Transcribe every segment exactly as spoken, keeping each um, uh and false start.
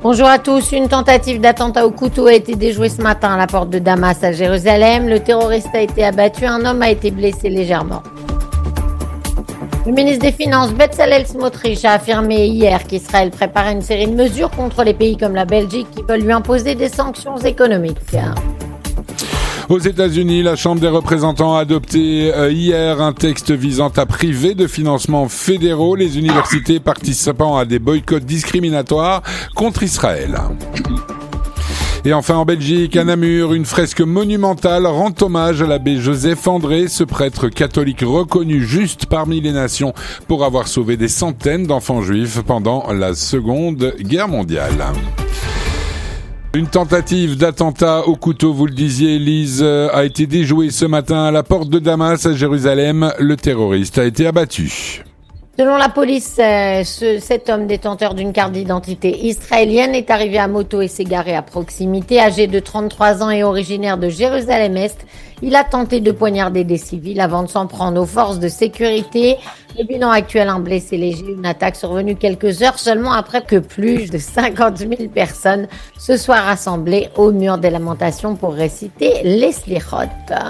Bonjour à tous. Une tentative d'attentat au couteau a été déjouée ce matin à la porte de Damas à Jérusalem. Le terroriste a été abattu, un homme a été blessé légèrement. Le ministre des Finances, Bezalel Smotrich, a affirmé hier qu'Israël préparait une série de mesures contre les pays comme la Belgique qui veulent lui imposer des sanctions économiques. Aux États-Unis, la Chambre des représentants a adopté euh, hier un texte visant à priver de financements fédéraux les universités participant à des boycotts discriminatoires contre Israël. Et enfin en Belgique, à Namur, une fresque monumentale rend hommage à l'abbé Joseph André, ce prêtre catholique reconnu juste parmi les nations pour avoir sauvé des centaines d'enfants juifs pendant la Seconde Guerre mondiale. Une tentative d'attentat au couteau, vous le disiez, Lise, a été déjouée ce matin à la porte de Damas à Jérusalem. Le terroriste a été abattu. Selon la police, euh, ce, cet homme détenteur d'une carte d'identité israélienne est arrivé à moto et s'est garé à proximité. Âgé de trente-trois ans et originaire de Jérusalem-Est, il a tenté de poignarder des civils avant de s'en prendre aux forces de sécurité. Le bilan actuel, un blessé léger, une attaque survenue quelques heures seulement après que plus de cinquante mille personnes se soient rassemblées au mur des lamentations pour réciter les slichot.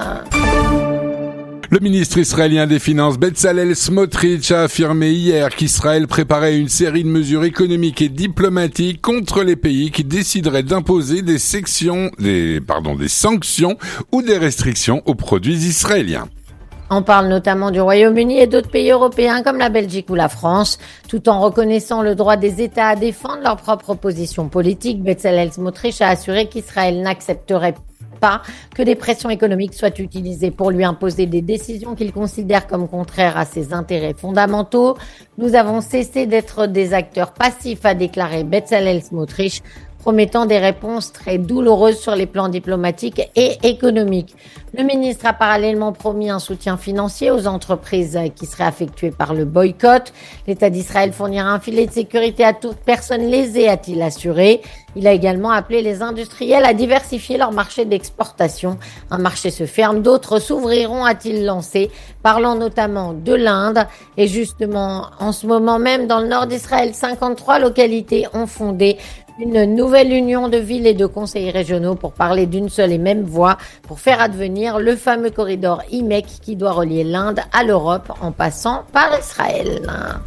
Le ministre israélien des Finances, Bezalel Smotrich, a affirmé hier qu'Israël préparait une série de mesures économiques et diplomatiques contre les pays qui décideraient d'imposer des sections, des, pardon, des sanctions ou des restrictions aux produits israéliens. On parle notamment du Royaume-Uni et d'autres pays européens comme la Belgique ou la France, tout en reconnaissant le droit des États à défendre leur propre position politique. Bezalel Smotrich a assuré qu'Israël n'accepterait pas que des pressions économiques soient utilisées pour lui imposer des décisions qu'il considère comme contraires à ses intérêts fondamentaux. Nous avons cessé d'être des acteurs passifs, a déclaré Bezalel Smotrich, promettant des réponses très douloureuses sur les plans diplomatiques et économiques. Le ministre a parallèlement promis un soutien financier aux entreprises qui seraient affectuées par le boycott. L'État d'Israël fournira un filet de sécurité à toute personne lésée, a-t-il assuré. Il a également appelé les industriels à diversifier leur marché d'exportation. Un marché se ferme, d'autres s'ouvriront, a-t-il lancé, parlant notamment de l'Inde. Et justement, en ce moment même, dans le nord d'Israël, cinquante-trois localités ont fondé une nouvelle union de villes et de conseils régionaux pour parler d'une seule et même voix, pour faire advenir le fameux corridor I M E C qui doit relier l'Inde à l'Europe en passant par Israël.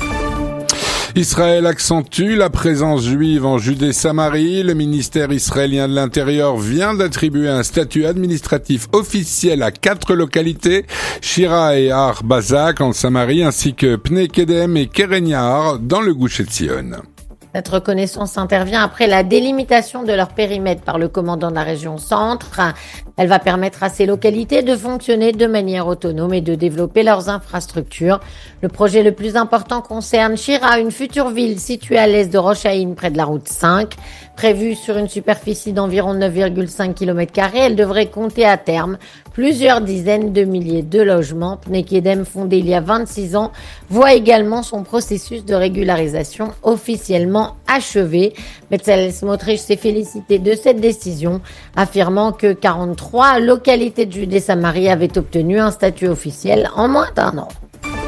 Israël accentue la présence juive en Judée-Samarie. Le ministère israélien de l'Intérieur vient d'attribuer un statut administratif officiel à quatre localités, Shira et Har Bazak en Samarie, ainsi que Pnei Kedem et Keren Yahar dans le Gush Etzion. Cette reconnaissance intervient après la délimitation de leur périmètre par le commandant de la région centre. Elle va permettre à ces localités de fonctionner de manière autonome et de développer leurs infrastructures. Le projet le plus important concerne Shira, une future ville située à l'est de Rosh Haïn, près de la route cinq. Prévue sur une superficie d'environ neuf virgule cinq kilomètres carrés, elle devrait compter à terme plusieurs dizaines de milliers de logements. Pnei Kedem, fondé il y a vingt-six ans, voit également son processus de régularisation officiellement achevé. Bezalel Smotrich s'est félicité de cette décision, affirmant que quarante-trois localités de Judée-Samarie avaient obtenu un statut officiel en moins d'un an.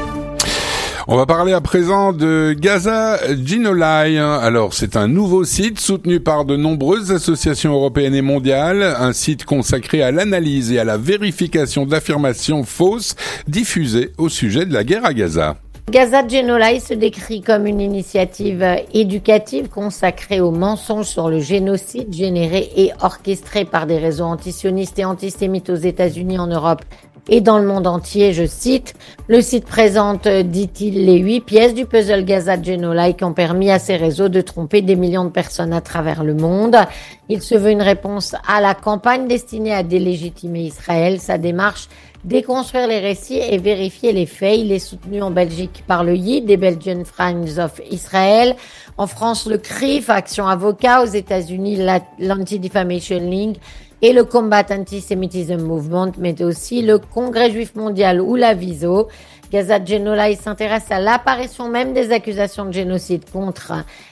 On va parler à présent de Gaza Ginolai. Alors, c'est un nouveau site soutenu par de nombreuses associations européennes et mondiales, un site consacré à l'analyse et à la vérification d'affirmations fausses diffusées au sujet de la guerre à Gaza. Gaza Ginolai se décrit comme une initiative éducative consacrée aux mensonges sur le génocide généré et orchestré par des réseaux antisionistes et antisémites aux États-Unis, en Europe et dans le monde entier, je cite. Le site présente, dit-il, les huit pièces du puzzle Gaza Ginolai qui ont permis à ces réseaux de tromper des millions de personnes à travers le monde. Il se veut une réponse à la campagne destinée à délégitimer Israël. Sa démarche, déconstruire les récits et vérifier les faits. Il est soutenu en Belgique par le Y I D, des Belgian Friends of Israel. En France, le C R I F, Action Avocat. Aux États-Unis, l'Anti-Defamation League et le Combat Antisemitism Movement, mais aussi le Congrès Juif Mondial ou la Viso. Gaza Ginolai s'intéresse à l'apparition même des accusations de génocide contre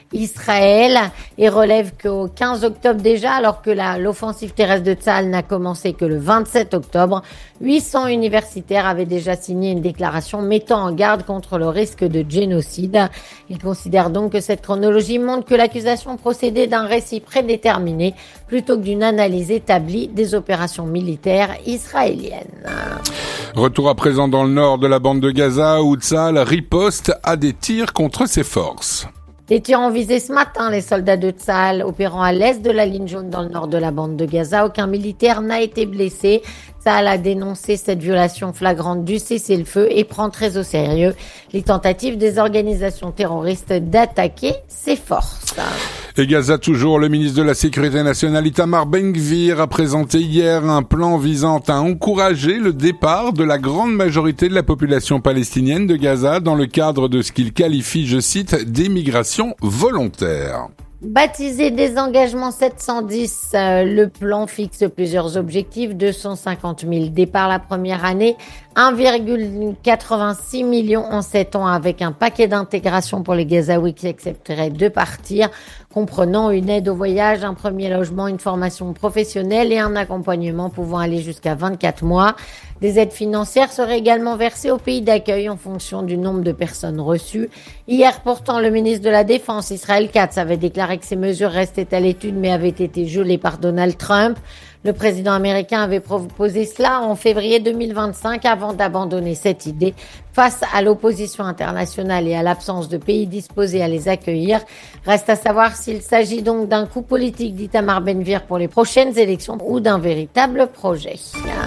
Israël et relève qu'au quinze octobre déjà, alors que la, l'offensive terrestre de Tsahal n'a commencé que le vingt-sept octobre, huit cents universitaires avaient déjà signé une déclaration mettant en garde contre le risque de génocide. Ils considèrent donc que cette chronologie montre que l'accusation procédait d'un récit prédéterminé plutôt que d'une analyse établie des opérations militaires israéliennes. Retour à présent dans le nord de la bande de Gaza où Tsahal riposte à des tirs contre ses forces. Les tirs ont visé ce matin les soldats de Tsahal opérant à l'est de la ligne jaune dans le nord de la bande de Gaza. Aucun militaire n'a été blessé. Tsahal a dénoncé cette violation flagrante du cessez-le-feu et prend très au sérieux les tentatives des organisations terroristes d'attaquer ses forces. Et Gaza toujours, le ministre de la Sécurité nationale Itamar Ben-Gvir a présenté hier un plan visant à encourager le départ de la grande majorité de la population palestinienne de Gaza dans le cadre de ce qu'il qualifie, je cite, d'émigration volontaire. Baptisé Désengagement sept cent dix, euh, le plan fixe plusieurs objectifs. deux cent cinquante mille départs la première année, un virgule quatre-vingt-six million en sept ans avec un paquet d'intégration pour les Gazaouis qui accepteraient de partir, comprenant une aide au voyage, un premier logement, une formation professionnelle et un accompagnement pouvant aller jusqu'à vingt-quatre mois. Des aides financières seraient également versées au pays d'accueil en fonction du nombre de personnes reçues. Hier, pourtant, le ministre de la Défense, Israël Katz, avait déclaré que ces mesures restaient à l'étude mais avaient été gelées par Donald Trump. Le président américain avait proposé cela en février deux mille vingt-cinq avant d'abandonner cette idée face à l'opposition internationale et à l'absence de pays disposés à les accueillir. Reste à savoir s'il s'agit donc d'un coup politique d'Itamar Ben-Gvir pour les prochaines élections ou d'un véritable projet.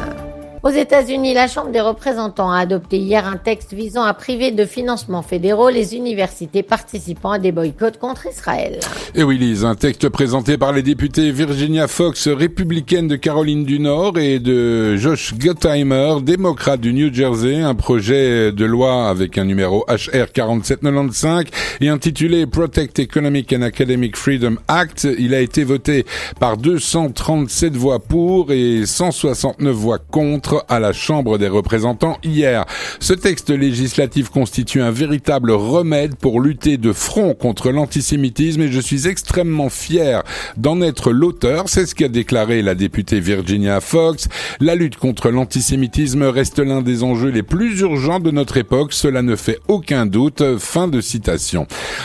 Aux États-Unis, la Chambre des représentants a adopté hier un texte visant à priver de financements fédéraux les universités participant à des boycotts contre Israël. Et oui, Lise, un texte présenté par les députés Virginia Foxx, républicaine de Caroline du Nord, et de Josh Gottheimer, démocrate du New Jersey, un projet de loi avec un numéro H R quarante-sept quatre-vingt-quinze et intitulé Protect Economic and Academic Freedom Act. Il a été voté par deux cent trente-sept voix pour et cent soixante-neuf voix contre à la Chambre des représentants hier. Ce texte législatif constitue un véritable remède pour lutter de front contre l'antisémitisme et je suis extrêmement fier d'en être l'auteur. C'est ce qu'a déclaré la députée Virginia Foxx. La lutte contre l'antisémitisme reste l'un des enjeux les plus urgents de notre époque. Cela ne fait aucun doute. Fin de citation.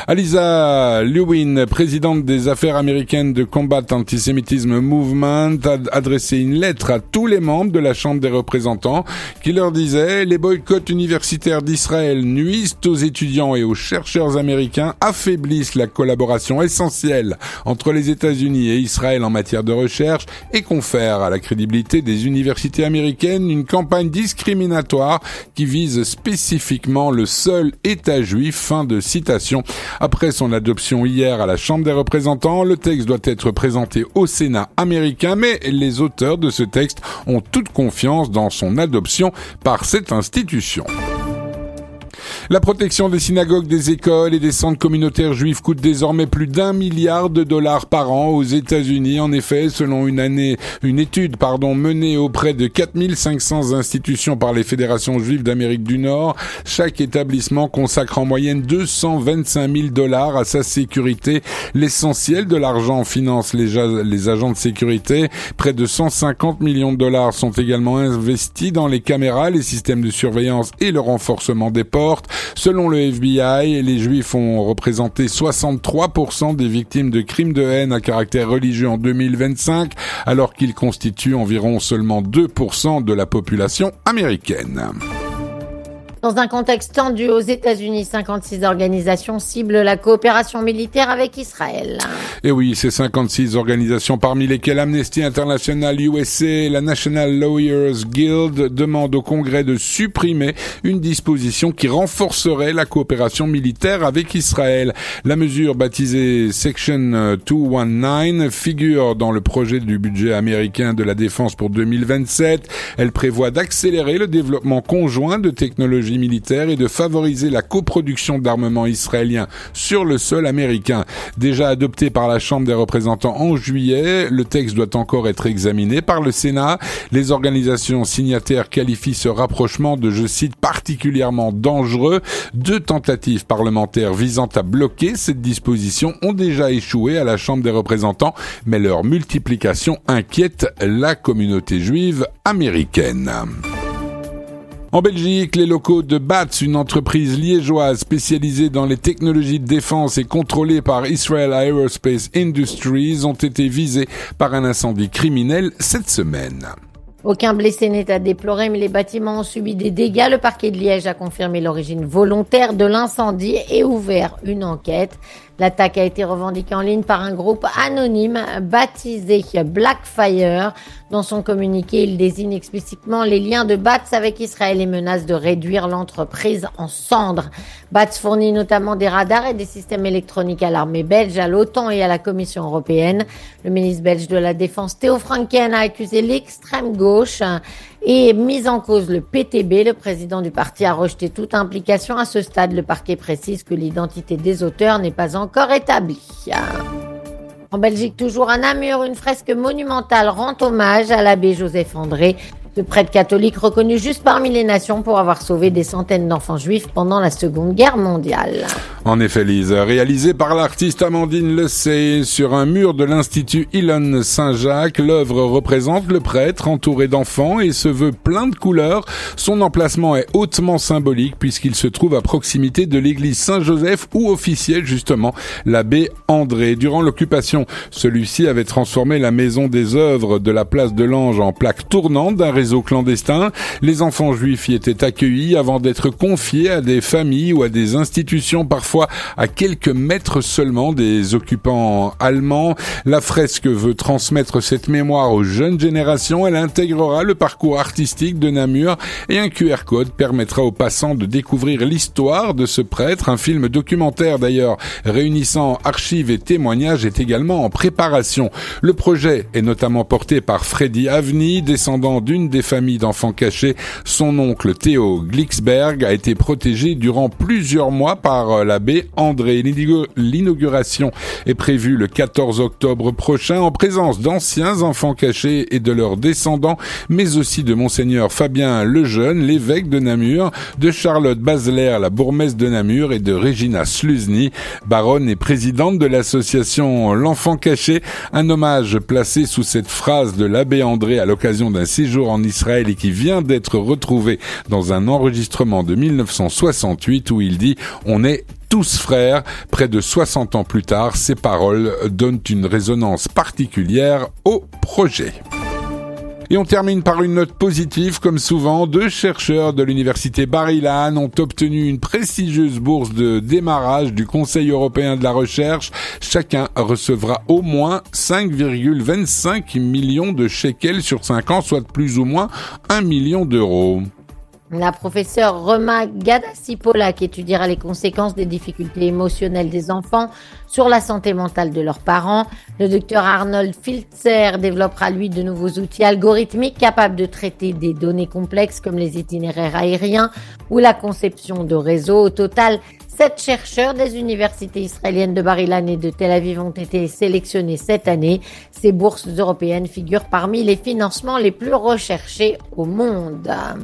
Aliza Lewin, présidente des affaires américaines de Combat Antisemitism Movement, a adressé une lettre à tous les membres de la Chambre des représentants qui leur disait: les boycotts universitaires d'Israël nuisent aux étudiants et aux chercheurs américains, affaiblissent la collaboration essentielle entre les États-Unis et Israël en matière de recherche et confèrent à la crédibilité des universités américaines une campagne discriminatoire qui vise spécifiquement le seul État juif. Fin de citation. Après son adoption hier à la Chambre des représentants, le texte doit être présenté au Sénat américain, mais les auteurs de ce texte ont toute confiance dans son adoption par cette institution. La protection des synagogues, des écoles et des centres communautaires juifs coûte désormais plus d'un milliard de dollars par an aux États-Unis. En effet, selon une année, une étude, pardon, menée auprès de quatre mille cinq cents institutions par les fédérations juives d'Amérique du Nord, chaque établissement consacre en moyenne deux cent vingt-cinq mille dollars à sa sécurité. L'essentiel de l'argent finance les, les agents de sécurité. Près de cent cinquante millions de dollars sont également investis dans les caméras, les systèmes de surveillance et le renforcement des portes. Selon le F B I, les Juifs ont représenté soixante-trois pour cent des victimes de crimes de haine à caractère religieux en deux mille vingt-cinq, alors qu'ils constituent environ seulement deux pour cent de la population américaine. Dans un contexte tendu aux États-Unis, cinquante-six organisations ciblent la coopération militaire avec Israël. Et oui, ces cinquante-six organisations, parmi lesquelles Amnesty International U S A et la National Lawyers Guild, demandent au Congrès de supprimer une disposition qui renforcerait la coopération militaire avec Israël. La mesure baptisée Section deux cent dix-neuf figure dans le projet du budget américain de la défense pour deux mille vingt-sept. Elle prévoit d'accélérer le développement conjoint de technologies technologie militaire et de favoriser la coproduction d'armement israélien sur le sol américain. Déjà adopté par la Chambre des représentants en juillet, le texte doit encore être examiné par le Sénat. Les organisations signataires qualifient ce rapprochement de, je cite, particulièrement dangereux. Deux tentatives parlementaires visant à bloquer cette disposition ont déjà échoué à la Chambre des représentants, mais leur multiplication inquiète la communauté juive américaine. En Belgique, les locaux de B A T S, une entreprise liégeoise spécialisée dans les technologies de défense et contrôlée par Israel Aerospace Industries, ont été visés par un incendie criminel cette semaine. Aucun blessé n'est à déplorer, mais les bâtiments ont subi des dégâts. Le parquet de Liège a confirmé l'origine volontaire de l'incendie et ouvert une enquête. L'attaque a été revendiquée en ligne par un groupe anonyme baptisé Blackfire. Dans son communiqué, il désigne explicitement les liens de B A T S avec Israël et menace de réduire l'entreprise en cendres. B A T S fournit notamment des radars et des systèmes électroniques à l'armée belge, à l'OTAN et à la Commission européenne. Le ministre belge de la Défense, Theo Franken, a accusé l'extrême gauche et mis en cause le P T B. Le président du parti a rejeté toute implication. À ce stade, le parquet précise que l'identité des auteurs n'est pas encore établie. En Belgique, toujours à Namur, une fresque monumentale rend hommage à l'abbé Joseph André, ce prêtre catholique reconnu juste parmi les nations pour avoir sauvé des centaines d'enfants juifs pendant la Seconde Guerre mondiale. En effet, Lise, réalisée par l'artiste Amandine Lessay sur un mur de l'Institut Ilon Saint-Jacques, l'œuvre représente le prêtre entouré d'enfants et se veut plein de couleurs. Son emplacement est hautement symbolique puisqu'il se trouve à proximité de l'église Saint-Joseph où officiait justement l'abbé André. Durant l'occupation, celui-ci avait transformé la maison des œuvres de la place de l'Ange en plaque tournante d'un réseau clandestin. Les enfants juifs y étaient accueillis avant d'être confiés à des familles ou à des institutions, parfois à quelques mètres seulement des occupants allemands. La fresque veut transmettre cette mémoire aux jeunes générations. Elle intégrera le parcours artistique de Namur et un Q R code permettra aux passants de découvrir l'histoire de ce prêtre. Un film documentaire d'ailleurs réunissant archives et témoignages est également en préparation. Le projet est notamment porté par Freddy Avni, descendant d'une des familles d'enfants cachés. Son oncle Théo Glixberg a été protégé durant plusieurs mois par l'abbé André. L'inauguration est prévue le quatorze octobre prochain en présence d'anciens enfants cachés et de leurs descendants, mais aussi de Monseigneur Fabien Lejeune, l'évêque de Namur, de Charlotte Basler, la bourgmestre de Namur, et de Regina Sluzny, baronne et présidente de l'association L'Enfant Caché. Un hommage placé sous cette phrase de l'abbé André à l'occasion d'un séjour en Israël et qui vient d'être retrouvé dans un enregistrement de mille neuf cent soixante-huit où il dit « On est tous frères ». Près de soixante ans plus tard, ces paroles donnent une résonance particulière au projet. Et on termine par une note positive, comme souvent. Deux chercheurs de l'université Bar-Ilan ont obtenu une prestigieuse bourse de démarrage du Conseil européen de la recherche. Chacun recevra au moins cinq virgule vingt-cinq millions de shekels sur cinq ans, soit plus ou moins un million d'euros. La professeure Roma Gadassi-Polak étudiera les conséquences des difficultés émotionnelles des enfants sur la santé mentale de leurs parents. Le docteur Arnold Filzer développera lui de nouveaux outils algorithmiques capables de traiter des données complexes comme les itinéraires aériens ou la conception de réseaux. Au total, sept chercheurs des universités israéliennes de Bar-Ilan et de Tel Aviv ont été sélectionnés cette année. Ces bourses européennes figurent parmi les financements les plus recherchés au monde.